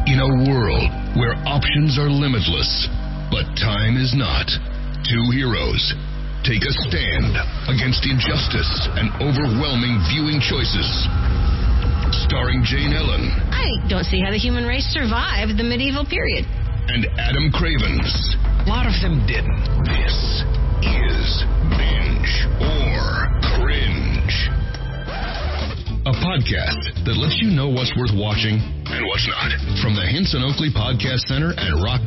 In a world where options are limitless, but time is not, two heroes take a stand against injustice and overwhelming viewing choices. Starring Jane Ellen. I don't see how the human race survived the medieval period. And Adam Cravens. A lot of them didn't. This is Binge or Cringe. A podcast that lets you know what's worth watching and what's not. From the Henson Oakley Podcast Center and Rock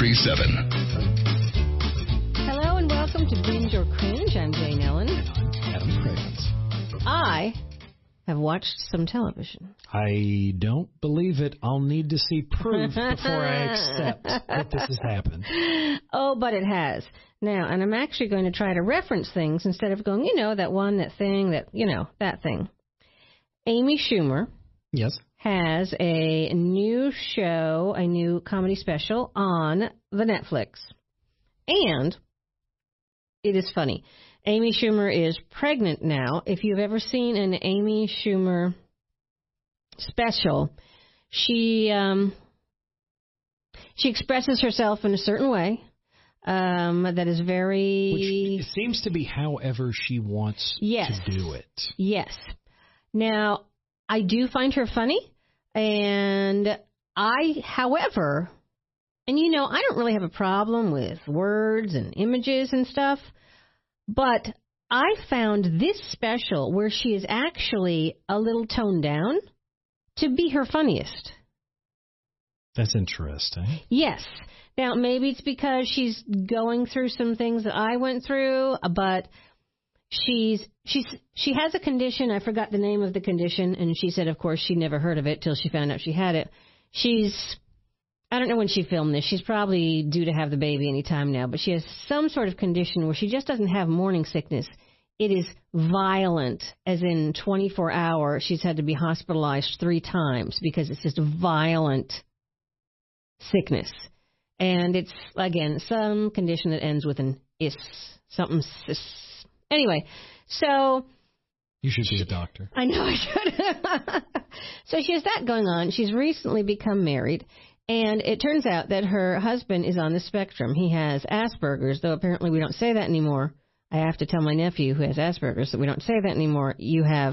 93.7. Hello and welcome to Binge or Cringe. I'm Jane Ellen. Adam Cravens. I have watched some television. I don't believe it. I'll need to see proof before I accept that this has happened. Oh, but it has. Now, and I'm actually going to try to reference things instead of going, that one, that thing, that thing. Amy Schumer has a new show, a new comedy special on the Netflix. And it is funny. Amy Schumer is pregnant now. If you've ever seen an Amy Schumer special, she expresses herself in a certain way that is very... Which seems to be however she wants to do it. Yes. Now, I do find her funny, and however, I don't really have a problem with words and images and stuff, but I found this special where she is actually a little toned down to be her funniest. That's interesting. Yes. Now, maybe it's because she's going through some things that I went through, but... She has a condition. I forgot the name of the condition, and she said, of course, she never heard of it till she found out she had it. I don't know when she filmed this. She's probably due to have the baby any time now, but she has some sort of condition where she just doesn't have morning sickness. It is violent, as in 24-hour. She's had to be hospitalized 3 times because it's just violent sickness. And it's, again, some condition that ends with an is, something cis. Anyway, so... You should be a doctor. I know I should. So she has that going on. She's recently become married, and it turns out that her husband is on the spectrum. He has Asperger's, though apparently we don't say that anymore. I have to tell my nephew who has Asperger's that we don't say that anymore. You have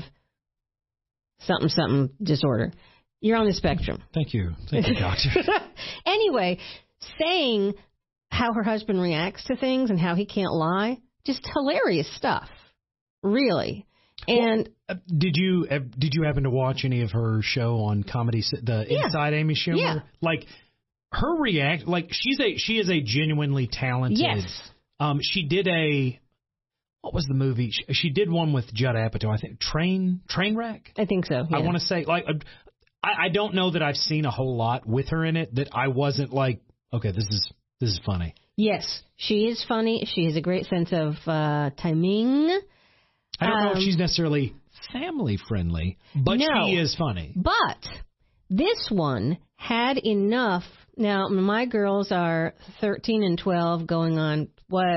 something disorder. You're on the spectrum. Thank you, doctor. Anyway, saying how her husband reacts to things and how he can't lie... Just hilarious stuff, really. And did you happen to watch any of her show on comedy, Inside Amy Schumer? Yeah. Like her she is a genuinely talented. Yes. She did what was the movie? She did one with Judd Apatow. I think Trainwreck. I think so. Yeah. I want to say I don't know that I've seen a whole lot with her in it that I wasn't like, okay, this is funny. Yes, she is funny. She has a great sense of timing. I don't know if she's necessarily family-friendly, but she is funny. But this one had enough. Now, my girls are 13 and 12 going on,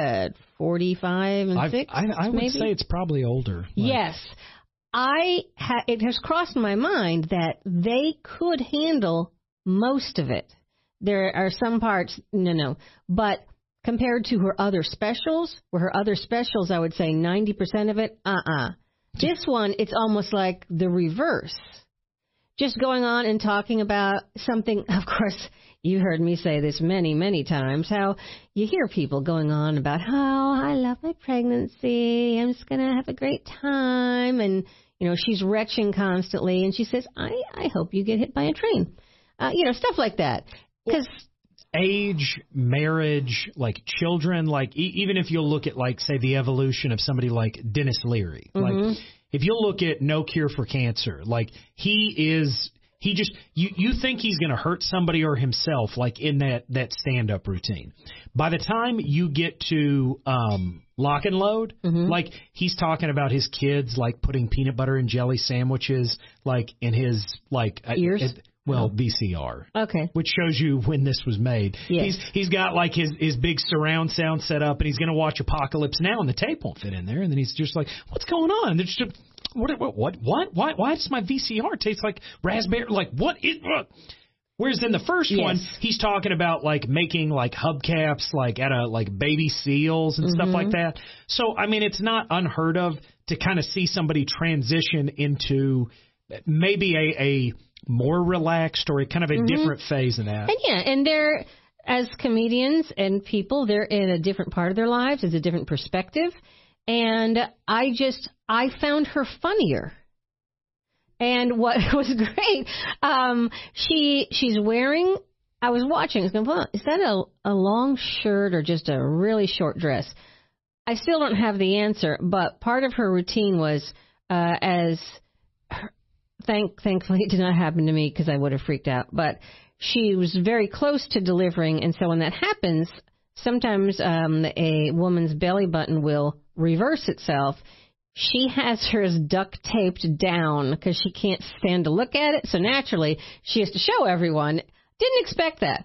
45 and 6, I would say it's probably older. Yes. It has crossed my mind that they could handle most of it. There are some parts, no. But compared to her other specials, I would say 90% of it, This one, it's almost like the reverse. Just going on and talking about something, of course, you heard me say this many, many times, how you hear people going on about, I love my pregnancy, I'm just going to have a great time, and, she's retching constantly, and she says, I hope you get hit by a train. Stuff like that. Because age, marriage, like children, like even if you'll look at say the evolution of somebody like Dennis Leary, like if you'll look at No Cure for Cancer, like you think he's going to hurt somebody or himself like in that stand-up routine. By the time you get to Lock and Load, like he's talking about his kids like putting peanut butter and jelly sandwiches like in his ears. VCR. Okay. Which shows you when this was made. Yes. He's got like his big surround sound set up, and he's going to watch Apocalypse Now, and the tape won't fit in there. And then he's just like, "What's going on?" And just, what? Why does my VCR taste like raspberry? Like what? Whereas in the first one, he's talking about like making like hubcaps like out of like baby seals and stuff like that. So, I mean, it's not unheard of to kind of see somebody transition into maybe a more relaxed or a kind of a different phase in that. And they're, as comedians and people, they're in a different part of their lives. It's a different perspective. And I found her funnier. And what was great, she's wearing, I was watching, is that a long shirt or just a really short dress? I still don't have the answer, but part of her routine was, thankfully it did not happen to me because I would have freaked out, but she was very close to delivering, and so when that happens, sometimes a woman's belly button will reverse itself. She has hers duct taped down because she can't stand to look at it. So naturally, she has to show everyone. Didn't expect that.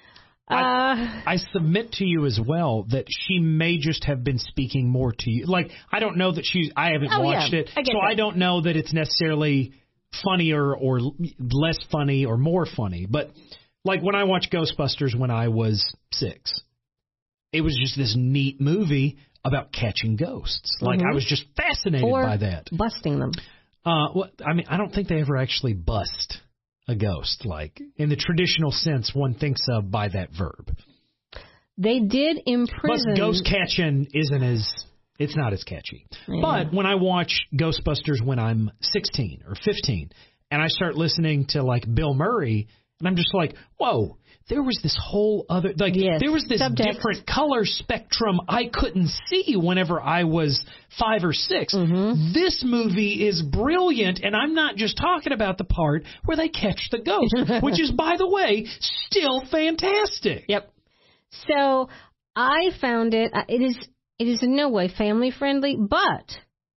I submit to you as well that she may just have been speaking more to you. Like, I don't know that I haven't watched it. I don't know that it's necessarily funnier or less funny or more funny. But like when I watched Ghostbusters when I was 6, it was just this neat movie about catching ghosts. Like, I was just fascinated by that. Busting them. Well, I mean, I don't think they ever actually bust a ghost, like, in the traditional sense one thinks of by that verb. They did imprison... Plus, ghost catching it's not as catchy. Yeah. But when I watch Ghostbusters when I'm 16 or 15, and I start listening to, like, Bill Murray, and I'm just like, whoa, there was this whole other, like, there was this different color spectrum I couldn't see whenever I was 5 or 6. This movie is brilliant, and I'm not just talking about the part where they catch the ghost, which is, by the way, still fantastic. Yep. So I found it is in no way family friendly, but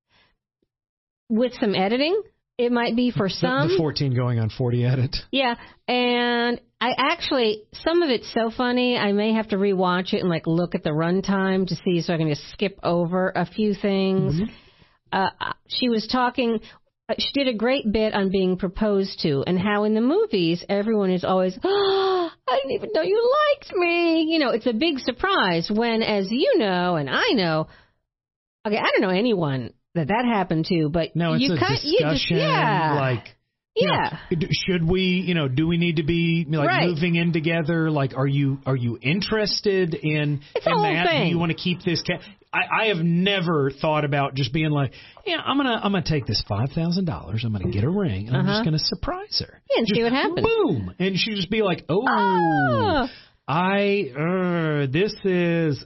with some editing, it might be for some. The 14 going on 40 edit. Yeah, and some of it's so funny, I may have to rewatch it and like look at the runtime to see so I can just skip over a few things. She was talking, she did a great bit on being proposed to and how in the movies everyone is always, oh, I didn't even know you liked me. You know, it's a big surprise when, as you know, and I know, okay, I don't know anyone that happened to, but no, it's a discussion. Like, should we, do we need to be moving in together? Like, are you interested in that? Thing. Do you want to keep this? I have never thought about just being like, I'm gonna take this $5,000. I'm gonna get a ring, and I'm just gonna surprise her. Yeah, and just, see what happens. Boom, and she just be like, this is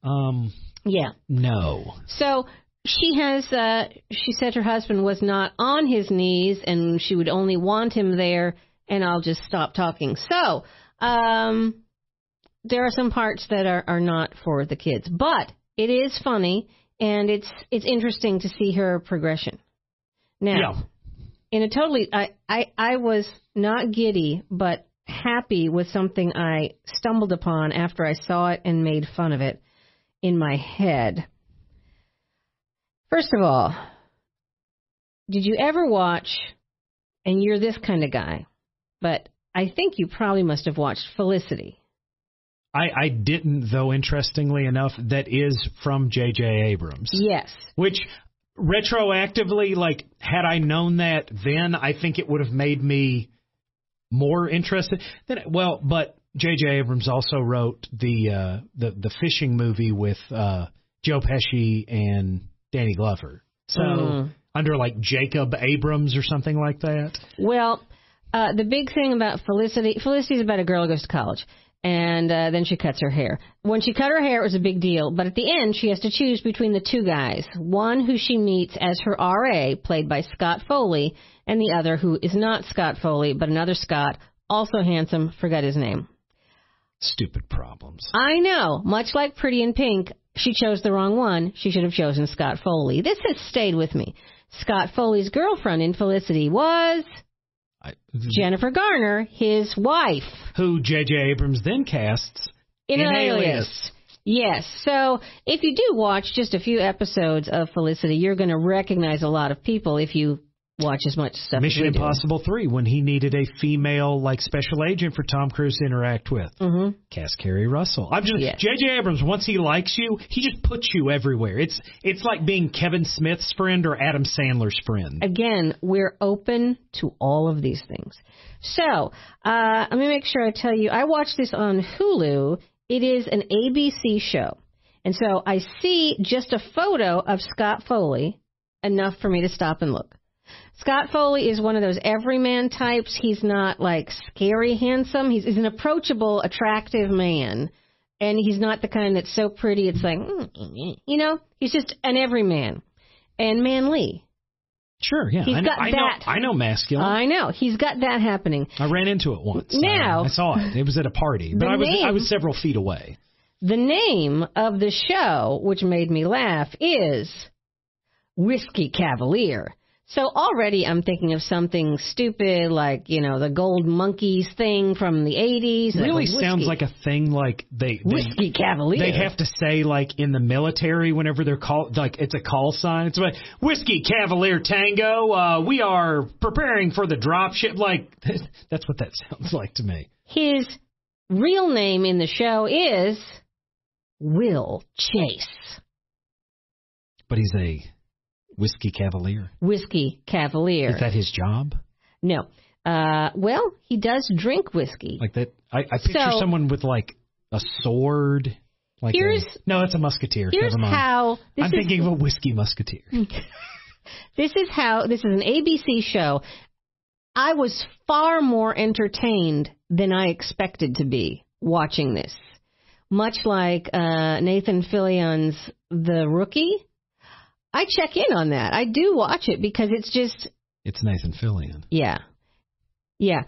no. So. She said her husband was not on his knees and she would only want him there, and I'll just stop talking. So, there are some parts that are not for the kids, but it is funny and it's interesting to see her progression. Now, in a totally, I was not giddy, but happy with something I stumbled upon after I saw it and made fun of it in my head. First of all, did you ever watch, and you're this kind of guy, but I think you probably must have watched Felicity. I didn't, though, interestingly enough, that is from J.J. Abrams. Yes. Which, retroactively, like, had I known that then, I think it would have made me more interested. But J.J. Abrams also wrote the fishing movie with Joe Pesci and Danny Glover. So, under like Jacob Abrams or something like that? Well, the big thing about Felicity is about a girl who goes to college, and then she cuts her hair. When she cut her hair, it was a big deal, but at the end, she has to choose between the two guys. One who she meets as her RA, played by Scott Foley, and the other who is not Scott Foley, but another Scott, also handsome, forgot his name. Stupid problems. I know. Much like Pretty in Pink, she chose the wrong one. She should have chosen Scott Foley. This has stayed with me. Scott Foley's girlfriend in Felicity was Jennifer Garner, his wife. Who J.J. Abrams then casts in Alias. Yes. So if you do watch just a few episodes of Felicity, you're going to recognize a lot of people if you watch as much stuff. Mission as we Impossible 3, when he needed a female like special agent for Tom Cruise to interact with. Mm-hmm. Cast Carrie Russell. Yes. J.J. Abrams, once he likes you, he just puts you everywhere. It's like being Kevin Smith's friend or Adam Sandler's friend. Again, we're open to all of these things. So, let me make sure I tell you, I watched this on Hulu. It is an ABC show. And so I see just a photo of Scott Foley, enough for me to stop and look. Scott Foley is one of those everyman types. He's not like scary handsome. He's an approachable, attractive man. And he's not the kind that's so pretty it's like, you know, he's just an everyman. And manly. Sure, yeah. I know masculine. I know. He's got that happening. I ran into it once. Now, I saw it. It was at a party. But I was several feet away. The name of the show, which made me laugh, is Whiskey Cavalier. So already I'm thinking of something stupid like, you know, the Gold Monkeys thing from the 80s. Really sounds like a thing like Whiskey Cavalier. They have to say like in the military whenever they're called, like it's a call sign. It's like, Whiskey Cavalier Tango, we are preparing for the drop ship. Like, that's what that sounds like to me. His real name in the show is Will Chase. But he's a Whiskey Cavalier. Whiskey Cavalier. Is that his job? No. Well, he does drink whiskey. Like that. I picture someone with like a sword. Like no, that's a musketeer. Here's Never mind. how. I'm thinking of a whiskey musketeer. This is an ABC show. I was far more entertained than I expected to be watching this. Much like Nathan Fillion's The Rookie. I check in on that. I do watch it because it's just... It's Nathan Fillion. Yeah. Yeah.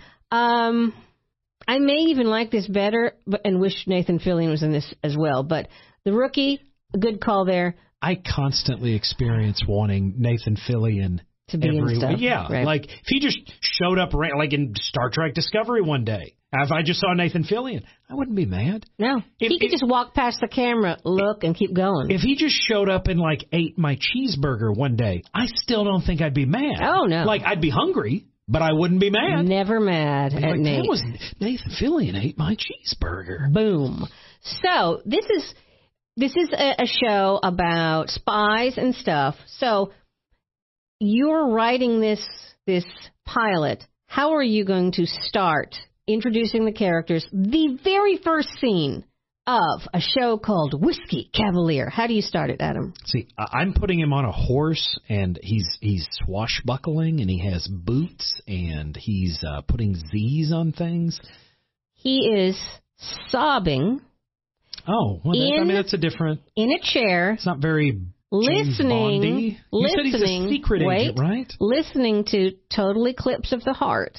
I may even like this better and wish Nathan Fillion was in this as well. But The Rookie, a good call there. I constantly experience wanting Nathan Fillion to be in stuff. Yeah. Right. Like, if he just showed up like in Star Trek Discovery one day, if I just saw Nathan Fillion, I wouldn't be mad. No. He could just walk past the camera, look, and keep going. If he just showed up and, like, ate my cheeseburger one day, I still don't think I'd be mad. Oh, no. Like, I'd be hungry, but I wouldn't be mad. Never mad at like, Nate. That was Nathan Fillion ate my cheeseburger. Boom. So, this is a show about spies and stuff. So, you're writing this pilot. How are you going to start introducing the characters? The very first scene of a show called Whiskey Cavalier. How do you start it, Adam? See, I'm putting him on a horse, and he's swashbuckling, and he has boots, and he's putting Z's on things. He is sobbing. Oh, well, that's a different... In a chair. It's not very James Bondy. You said he's a secret agent, right? Listening to Total Eclipse of the Heart.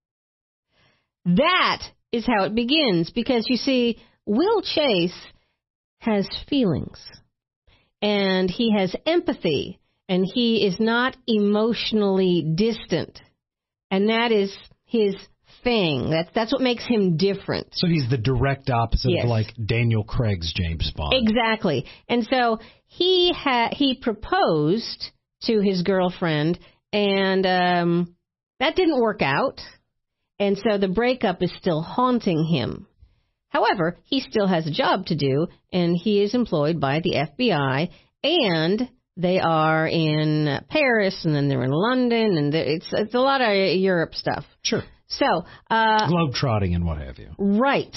That is how it begins, because you see, Will Chase has feelings, and he has empathy, and he is not emotionally distant, and that is his thing. That's what makes him different. So he's the direct opposite of like Daniel Craig's James Bond. Exactly. And so he proposed to his girlfriend, and that didn't work out. And so the breakup is still haunting him. However, he still has a job to do, and he is employed by the FBI, and they are in Paris, and then they're in London, and it's a lot of Europe stuff. Sure. So, globetrotting and what have you. Right.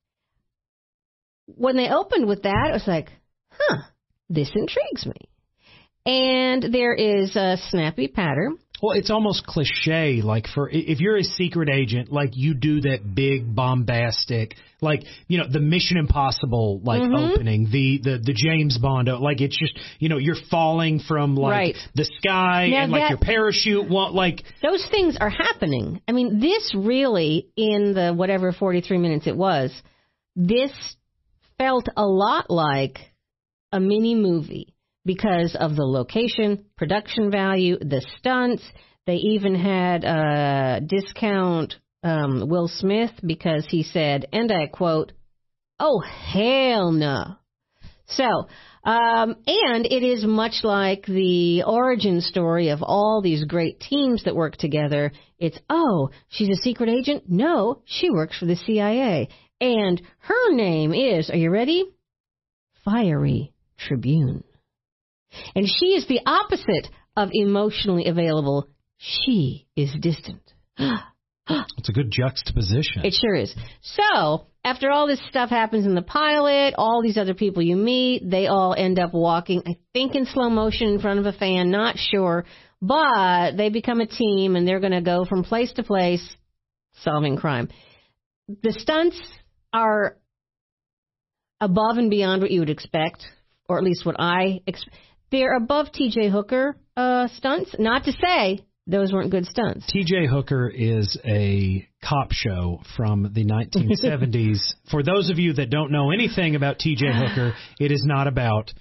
When they opened with that, it was like, this intrigues me. And there is a snappy patter. Well, it's almost cliche, like if you're a secret agent, like you do that big bombastic, like, you know, the Mission Impossible, like opening, the James Bond, like it's just, you know, you're falling from like the sky now and like your parachute, like. Those things are happening. I mean, this really, in the whatever 43 minutes it was, this felt a lot like a mini movie. Because of the location, production value, the stunts. They even had discount Will Smith because he said, and I quote, "Oh, hell no." So, and it is much like the origin story of all these great teams that work together. It's, oh, she's a secret agent? No, she works for the CIA. And her name is, are you ready? Fiery Tribune. And she is the opposite of emotionally available. She is distant. It's a good juxtaposition. It sure is. So, after all this stuff happens in the pilot, all these other people you meet, they all end up walking, I think in slow motion in front of a fan, not sure, but they become a team and they're going to go from place to place solving crime. The stunts are above and beyond what you would expect, or at least what I expect. They're above T.J. Hooker stunts. Not to say those weren't good stunts. T.J. Hooker is a cop show from the 1970s. For those of you that don't know anything about T.J. Hooker, it is not about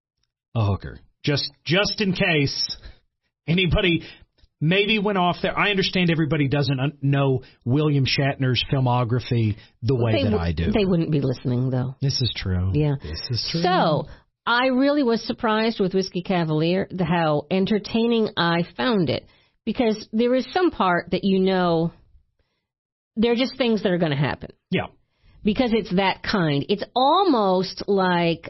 a hooker. Just in case anybody maybe went off there. I understand everybody doesn't know William Shatner's filmography the way that I do. They wouldn't be listening, though. This is true. Yeah. This is true. So, I really was surprised with Whiskey Cavalier, how entertaining I found it. Because there is some part that you know, they're just things that are going to happen. Yeah. Because it's that kind. It's almost like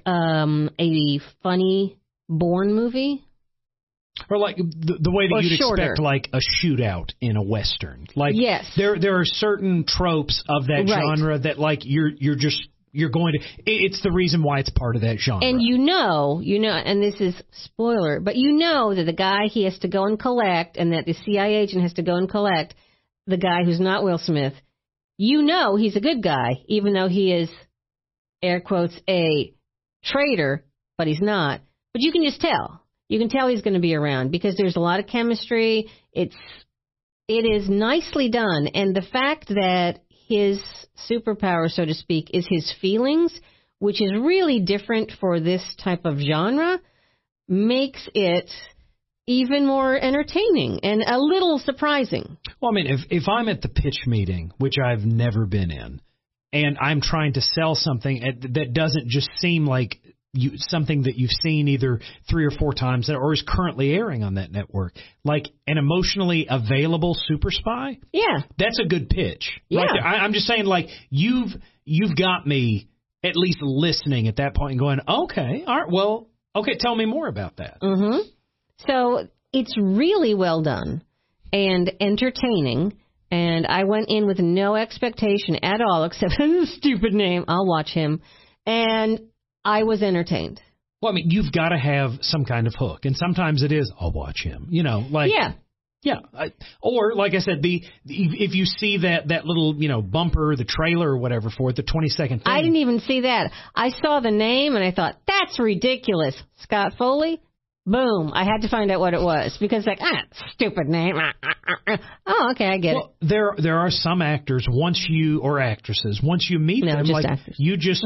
a funny Bourne movie. Or like the way that you'd expect like a shootout in a Western. Like, yes. There are certain tropes of that genre that like you're going to, it's the reason why it's part of that genre. And you know, and this is spoiler, but you know that the guy he has to go and collect, and that the CIA agent has to go and collect, the guy who's not Will Smith, you know he's a good guy, even though he is, air quotes, a traitor, but he's not. But you can just tell. You can tell he's going to be around because there's a lot of chemistry. It is nicely done. And the fact that his superpower, so to speak, is his feelings, which is really different for this type of genre, makes it even more entertaining and a little surprising. Well, I mean, if I'm at the pitch meeting, which I've never been in, and I'm trying to sell something that doesn't just seem like something that you've seen either 3 or 4 times or is currently airing on that network, like an emotionally available super spy. Yeah, that's a good pitch. Yeah, right? I'm just saying, like you've got me at least listening at that point and going, okay, all right, well, okay, tell me more about that. Mm-hmm. So it's really well done and entertaining. And I went in with no expectation at all, except stupid name. I'll watch him. And I was entertained. Well, I mean, you've got to have some kind of hook, and sometimes it is, I'll watch him. You know, like yeah. Or like I said, if you see that little bumper, the trailer or whatever for it, the 20-second thing. I didn't even see that. I saw the name and I thought that's ridiculous. Scott Foley. Boom. I had to find out what it was because stupid name. Oh, okay, I get it. There are some actors or actresses once you meet them, like actors.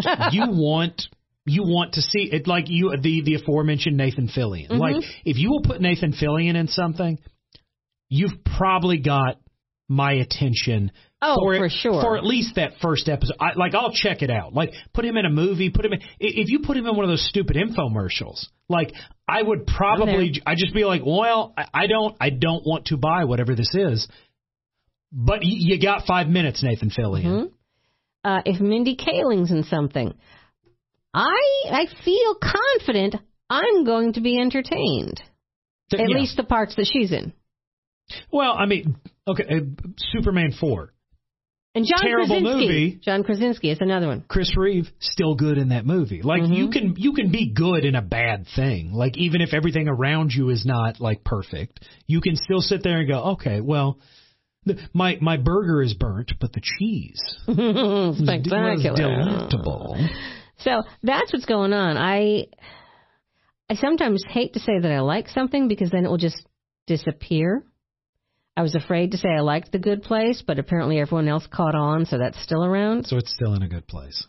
You want to see it, like the aforementioned Nathan Fillion. Mm-hmm. Like, if you will put Nathan Fillion in something, you've probably got my attention. For sure. For at least that first episode. I'll check it out. Like, put him in a movie. If you put him in one of those stupid infomercials, like, I would probably, I'd just be like, well, I don't want to buy whatever this is. But you got 5 minutes, Nathan Fillion. Mm-hmm. If Mindy Kaling's in something, I feel confident I'm going to be entertained. At least the parts that she's in. Well, I mean, okay, Superman 4. And John Terrible Krasinski. Movie. John Krasinski is another one. Chris Reeve, still good in that movie. Like, mm-hmm. you can be good in a bad thing. Like, even if everything around you is not, like, perfect, you can still sit there and go, okay, well, my burger is burnt, but the cheese was delectable. So that's what's going on. I sometimes hate to say that I like something because then it will just disappear. I was afraid to say I liked The Good Place, but apparently everyone else caught on, so that's still around. So it's still in a good place.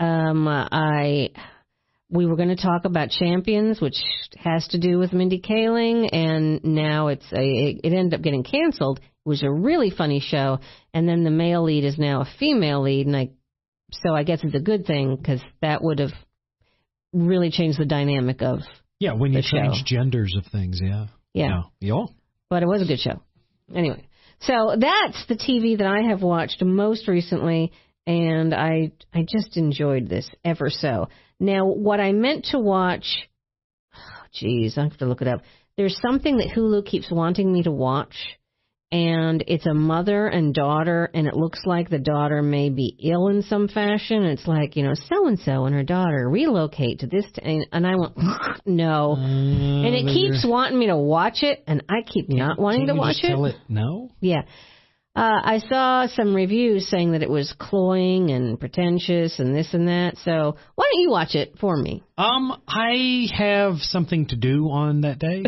We were going to talk about Champions, which has to do with Mindy Kaling, and now it ended up getting canceled. It was a really funny show, and then the male lead is now a female lead, and so I guess it's a good thing because that would have really changed the dynamic of when you the change show. genders of things, Yeah. But it was a good show. Anyway, so that's the TV that I have watched most recently, and I just enjoyed this ever so. Now, what I meant to watch, I have to look it up. There's something that Hulu keeps wanting me to watch, and it's a mother and daughter, and it looks like the daughter may be ill in some fashion. It's like, so-and-so and her daughter relocate to this, and I went, no. And it keeps wanting me to watch it, and I keep not wanting to watch it. Tell it no? Yeah. I saw some reviews saying that it was cloying and pretentious and this and that. So why don't you watch it for me? I have something to do on that day.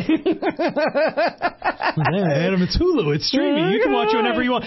Adam, it's Hulu. It's streaming. You can watch it whenever you want.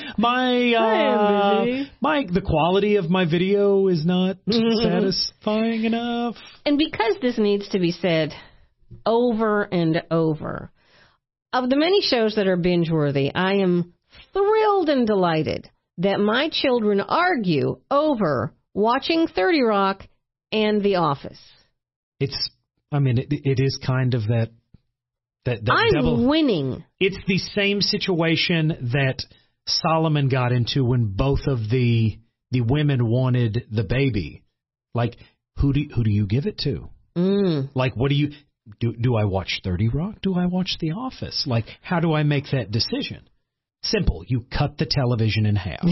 The quality of my video is not satisfying enough. And because this needs to be said over and over, of the many shows that are binge-worthy, I am thrilled and delighted that my children argue over watching 30 Rock and The Office. It is kind of that I'm double. Winning. It's the same situation that Solomon got into when both of the women wanted the baby. Like, who do you give it to? Like, what do you do? I watch 30 Rock? Do I watch The Office? Like, how do I make that decision? Simple. You cut the television in half.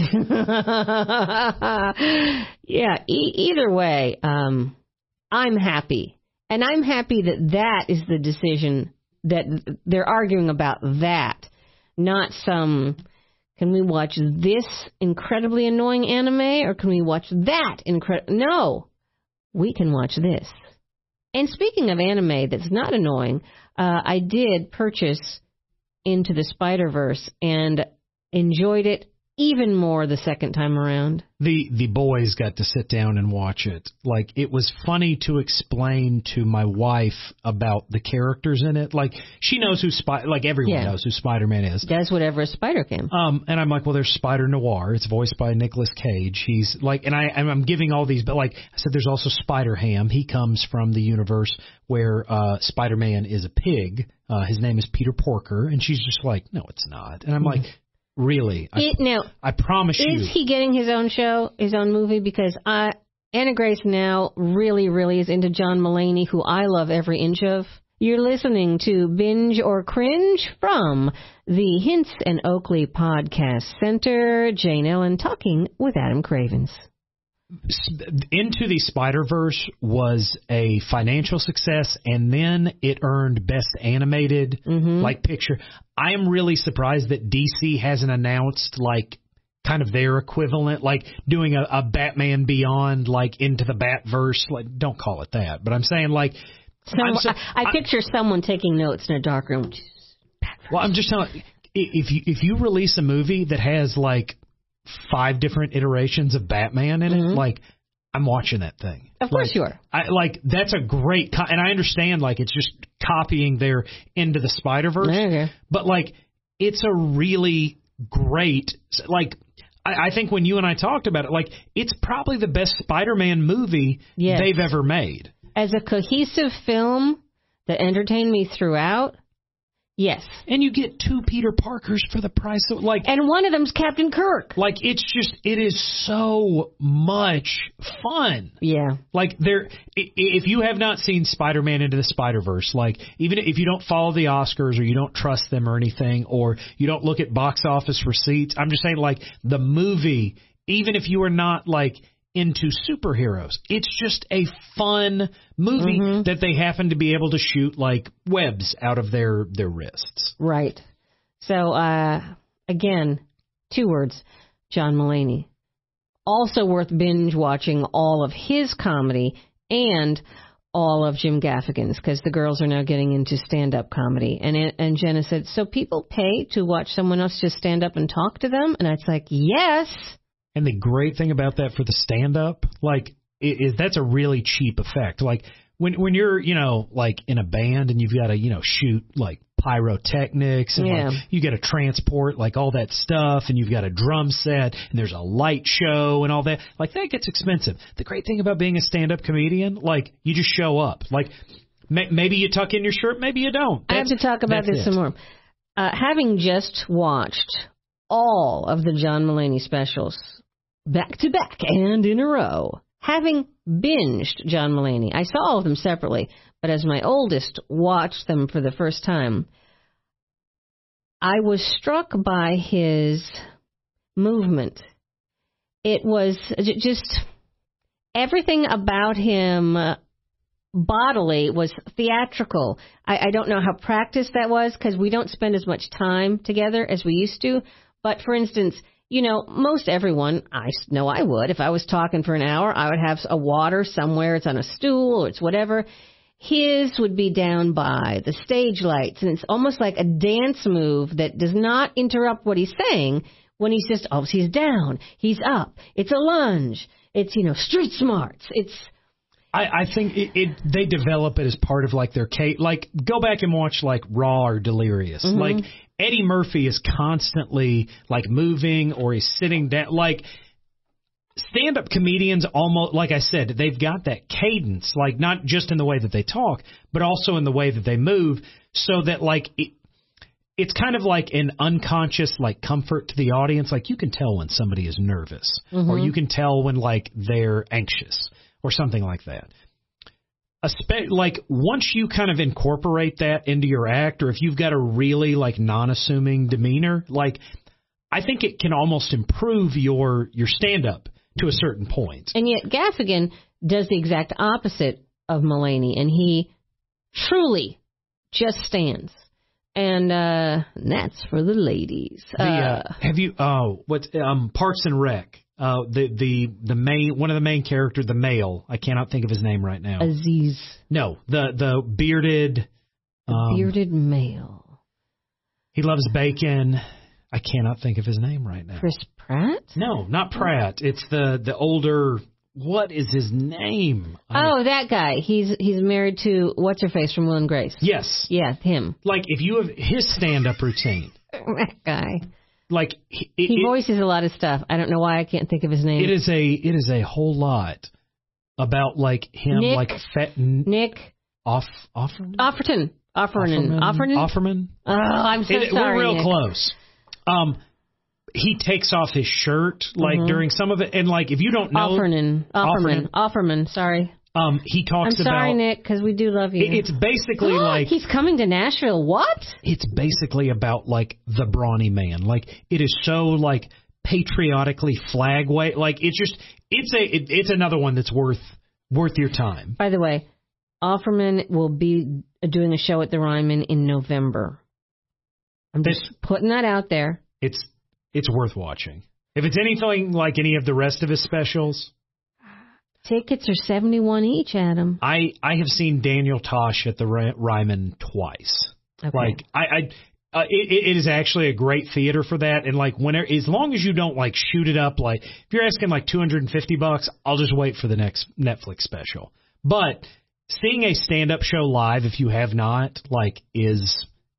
Yeah. Either way, I'm happy. And I'm happy that is the decision that they're arguing about, that, not some, can we watch this incredibly annoying anime or can we watch that No, we can watch this. And speaking of anime that's not annoying, I did purchase Into the Spider-Verse and enjoyed it even more the second time around. The boys got to sit down and watch it. Like, it was funny to explain to my wife about the characters in it. Like, she knows who everyone knows who Spider-Man is. Does whatever a spider can. And I'm like, well, there's Spider Noir. It's voiced by Nicolas Cage. He's like, and I'm giving all these, but like I said, there's also Spider-Ham. He comes from the universe where Spider-Man is a pig. His name is Peter Porker, and she's just like, no, it's not. And I'm like, really? I promise you. Is he getting his own show, his own movie? Because Anna Grace now really, really is into John Mulaney, who I love every inch of. You're listening to Binge or Cringe from the Hints and Oakley Podcast Center. Jane Ellen talking with Adam Cravens. Into the Spider-Verse was a financial success, and then it earned Best Animated picture. I am really surprised that DC hasn't announced kind of their equivalent, like doing a Batman Beyond, like Into the Batverse. Like, don't call it that, but I'm saying I picture someone taking notes in a dark room. Well, I'm just telling you, if you release a movie that has 5 different iterations of Batman in it, I'm watching that thing. Of course you are. That's a great, and I understand, it's just copying their Into the Spider-Verse. Okay. But, it's a really great, I think when you and I talked about it, it's probably the best Spider-Man movie they've ever made. As a cohesive film that entertained me throughout, yes. And you get 2 Peter Parkers for the price of, and one of them's Captain Kirk. It is so much fun. Yeah. If you have not seen Spider-Man Into the Spider-Verse, even if you don't follow the Oscars or you don't trust them or anything, or you don't look at box office receipts, I'm just saying, the movie, even if you are not, into superheroes, it's just a fun movie that they happen to be able to shoot webs out of their wrists. Right. So again, 2 words, John Mulaney. Also worth binge watching all of his comedy and all of Jim Gaffigan's, because the girls are now getting into stand-up comedy. And Jenna said, so people pay to watch someone else just stand up and talk to them? And it's like, yes. And the great thing about that for the stand-up, is that's a really cheap effect. When you're, in a band and you've got to, shoot, pyrotechnics, and like, you got to transport like all that stuff, and you've got a drum set, and there's a light show and all that. Like, that gets expensive. The great thing about being a stand-up comedian, like, you just show up. Like, maybe you tuck in your shirt, maybe you don't. I have to talk about this some more. Having just watched all of the John Mulaney specials back to back and in a row, having binged John Mulaney, I saw all of them separately, but as my oldest watched them for the first time, I was struck by his movement. It was just everything about him bodily was theatrical. I don't know how practiced that was because we don't spend as much time together as we used to. But, for instance, you know, most everyone, I know I would, if I was talking for an hour, I would have a water somewhere. It's on a stool or it's whatever. His would be down by the stage lights, and it's almost like a dance move that does not interrupt what he's saying when he's just, he's down, he's up. It's a lunge. It's, you know, street smarts. It's... I think they develop it as part of like their like go back and watch like Raw or Delirious. Mm-hmm. Like Eddie Murphy is constantly like moving or he's sitting down. Like stand-up comedians almost, like I said, they've got that cadence, like not just in the way that they talk, but also in the way that they move, so that like it's kind of like an unconscious like comfort to the audience. Like you can tell when somebody is nervous, mm-hmm. or you can tell when like they're anxious. Or something like that. Like once you kind of incorporate that into your act, or if you've got a really like non-assuming demeanor, like I think it can almost improve your stand-up to a certain point. And yet Gaffigan does the exact opposite of Mulaney, and he truly just stands. And that's for the ladies. Have you? Parks and Rec. The main, one of the main characters, the male, I cannot think of his name right now. Aziz. No, the bearded. Bearded male. He loves bacon. I cannot think of his name right now. Chris Pratt? No, not Pratt. It's the older. What is his name? That guy. He's married to what's her face from Will and Grace. Yes. Yeah, him. Like if you have his stand-up routine. That guy. Like he voices a lot of stuff. I don't know why I can't think of his name. It is a whole lot about like him, Nick, like Nick Offerman. Oh, I'm so sorry. We're real Nick. close. He takes off his shirt like mm-hmm. during some of it, and like if you don't know Offerman. Sorry. He talks about... I'm sorry, Nick, because we do love you. It's basically like... He's coming to Nashville. What? It's basically about, like, the brawny man. Like, it is so, like, patriotically flag wave. Like, it's just... It's another one that's worth your time. By the way, Offerman will be doing a show at the Ryman in November. I'm just putting that out there. It's worth watching. If it's anything like any of the rest of his specials... Tickets are $71 each, Adam. I have seen Daniel Tosh at the Ryman twice. Okay. Like it is actually a great theater for that. And like as long as you don't like shoot it up, like if you're asking like $250, I'll just wait for the next Netflix special. But seeing a stand-up show live, if you have not, like it's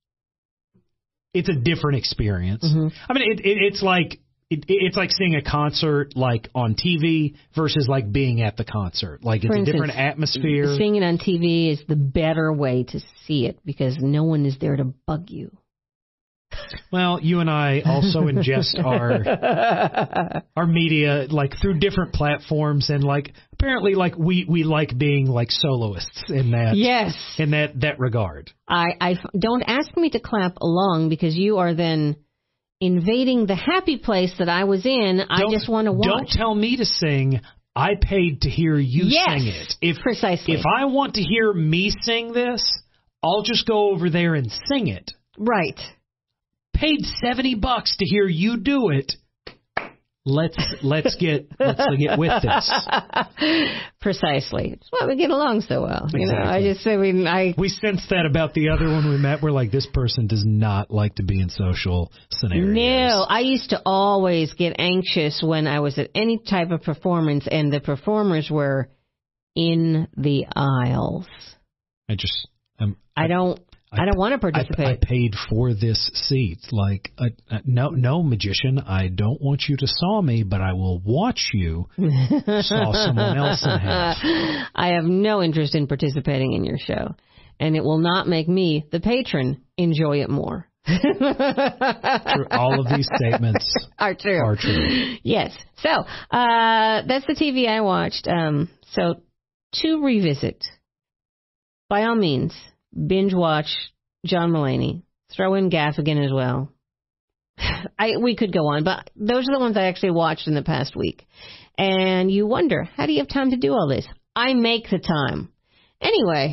a different experience. Mm-hmm. I mean, it's like. It's like seeing a concert like on TV versus like being at the concert. Like it's a different atmosphere. Seeing it on TV is the better way to see it because no one is there to bug you. Well, you and I also ingest our media like through different platforms, and like apparently like we like being like soloists in that. Yes. In that regard. I don't ask me to clap along because you are then invading the happy place that I was in. I just want to watch. Don't tell me to sing. I paid to hear you sing it. Precisely. If I want to hear me sing this, I'll just go over there and sing it. Right. Paid $70 to hear you do it. Let's get with this. Precisely. That's why we get along so well. Exactly. You know, I just say we sensed that about the other one we met. We're like, this person does not like to be in social scenarios. No, I used to always get anxious when I was at any type of performance, and the performers were in the aisles. I I don't want to participate. I paid for this seat. Like, no, magician, I don't want you to saw me, but I will watch you saw someone else in half. I have no interest in participating in your show, and it will not make me, the patron, enjoy it more. All of these statements are true. Yes. So that's the TV I watched. So to revisit, by all means, binge watch John Mulaney. Throw in Gaffigan as well. We could go on, but those are the ones I actually watched in the past week. And you wonder, how do you have time to do all this? I make the time. Anyway,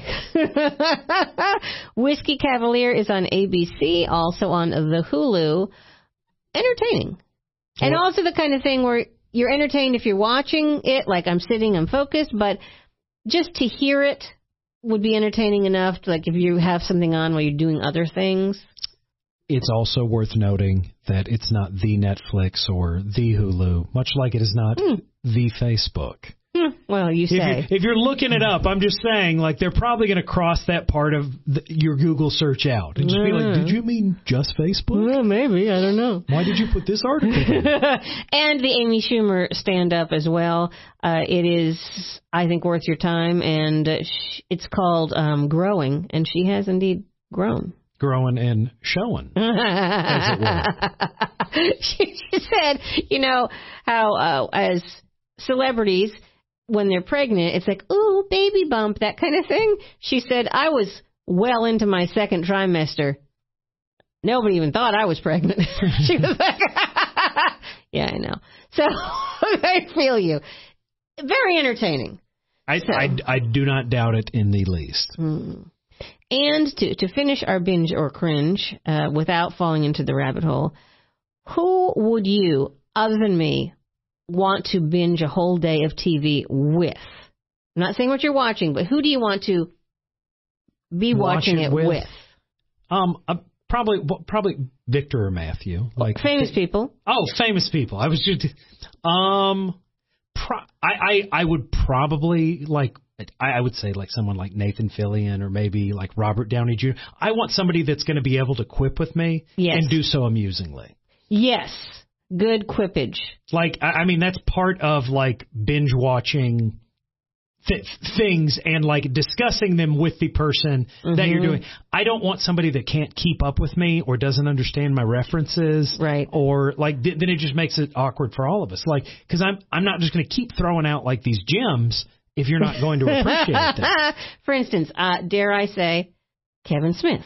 Whiskey Cavalier is on ABC, also on the Hulu. Entertaining. And also the kind of thing where you're entertained if you're watching it, like I'm sitting, I'm focused, but just to hear it would be entertaining enough, to, like if you have something on while you're doing other things. It's also worth noting that it's not the Netflix or the Hulu, much like it is not the Facebook. Well, you say. If you're looking it up, I'm just saying, like, they're probably going to cross that part of your Google search out and just be like, did you mean just Facebook? Well, maybe. I don't know. Why did you put this article in? And the Amy Schumer stand-up as well. It is, I think, worth your time, and it's called Growing, and she has indeed grown. Growing and showing, as it were. She said, you know, how as celebrities, when they're pregnant, it's like, ooh, baby bump, that kind of thing. She said, I was well into my second trimester. Nobody even thought I was pregnant. She was like, yeah, I know. So I feel you. Very entertaining. I do not doubt it in the least. And to finish our binge or cringe without falling into the rabbit hole, who would you, other than me, want to binge a whole day of TV with? I'm not saying what you're watching, but who do you want to be watching it with? Probably Victor or Matthew. Like famous people. Oh, famous people. I was just I would probably like. I would say like someone like Nathan Fillion or maybe like Robert Downey Jr. I want somebody that's going to be able to quip with me and do so amusingly. Yes. Good quippage. Like, I mean, that's part of like binge watching things and like discussing them with the person that you're doing. I don't want somebody that can't keep up with me or doesn't understand my references. Right. Or like, then it just makes it awkward for all of us. Like, because I'm not just going to keep throwing out like these gems if you're not going to appreciate them. For instance, dare I say, Kevin Smith.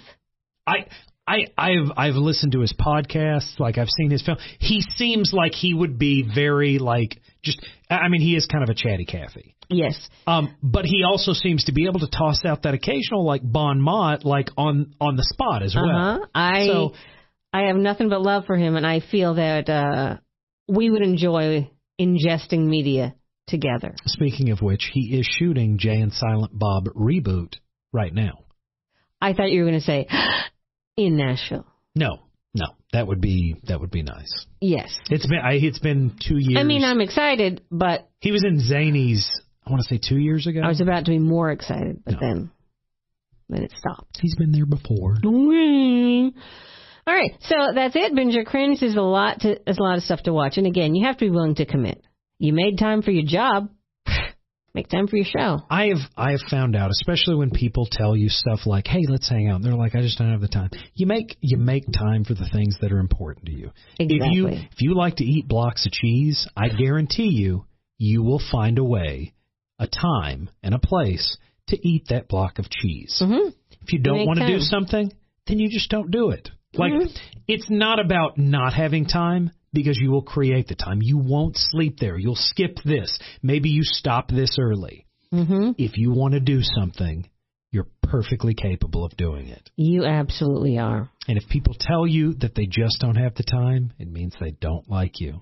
I've listened to his podcasts, like I've seen his film. He seems like he would be very like he is kind of a chatty Cathy. Yes. But he also seems to be able to toss out that occasional like bon mot like on the spot as well. I have nothing but love for him, and I feel that we would enjoy ingesting media together. Speaking of which, he is shooting Jay and Silent Bob reboot right now. I thought you were going to say in Nashville. No, that would be nice. Yes, it's been 2 years. I mean, I'm excited, but he was in Zanies. I want to say 2 years ago. I was about to be more excited, but then it stopped. He's been there before. All right, so that's it. Binge or Cringe. There's a lot of stuff to watch, and again, you have to be willing to commit. You made time for your job. Make time for your show. I have found out, especially when people tell you stuff like, "Hey, let's hang out." And they're like, "I just don't have the time." You make time for the things that are important to you. Exactly. If you like to eat blocks of cheese, I guarantee you will find a way, a time, and a place to eat that block of cheese. Mm-hmm. If you don't want to do something, then you just don't do it. Like, it's not about not having time, because you will create the time. You won't sleep there. You'll skip this. Maybe you stop this early. Mm-hmm. If you want to do something, you're perfectly capable of doing it. You absolutely are. And if people tell you that they just don't have the time, it means they don't like you.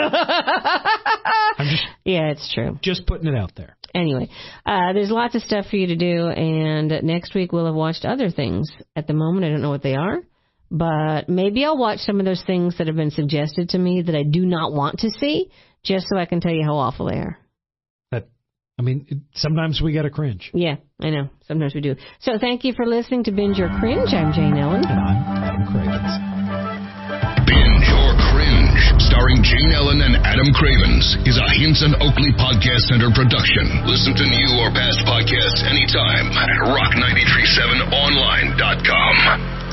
Yeah, it's true. Just putting it out there. Anyway, there's lots of stuff for you to do, and next week we'll have watched other things. At the moment, I don't know what they are. But maybe I'll watch some of those things that have been suggested to me that I do not want to see, just so I can tell you how awful they are. I mean, sometimes we got to cringe. Yeah, I know. Sometimes we do. So thank you for listening to Binge or Cringe. I'm Jane Ellen. And I'm Adam Cravens. Binge or Cringe, starring Jane Ellen and Adam Cravens, is a Hinson Oakley Podcast Center production. Listen to new or past podcasts anytime at rock937online.com.